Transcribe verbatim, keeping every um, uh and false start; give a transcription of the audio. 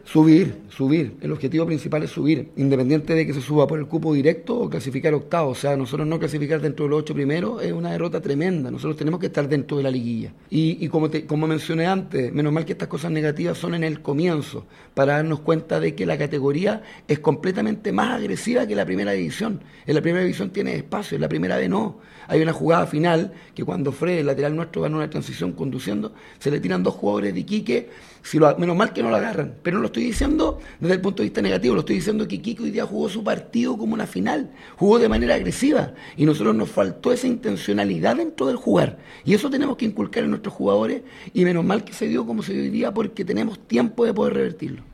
Subir, subir. El objetivo principal es subir, independiente de que se suba por el cupo directo o clasificar octavo. O sea, nosotros no clasificar dentro de los ocho primeros es una derrota tremenda. Nosotros tenemos que estar dentro de la liguilla. Y, y como, te, como mencioné antes, menos mal que estas cosas negativas son en el comienzo, para darnos cuenta de que la categoría es completamente más agresiva que la primera división. En la primera división tiene espacio, en la primera B no. Hay una jugada final que cuando Fred, el lateral nuestro, gana una transición conduciendo, se le tiran dos jugadores de Iquique. Si lo, menos mal que no lo agarran, pero no lo estoy diciendo desde el punto de vista negativo, lo estoy diciendo que Iquique hoy día jugó su partido como una final, jugó de manera agresiva y nosotros nos faltó esa intencionalidad dentro del jugar y eso tenemos que inculcar en nuestros jugadores y menos mal que se dio como se dio hoy día porque tenemos tiempo de poder revertirlo.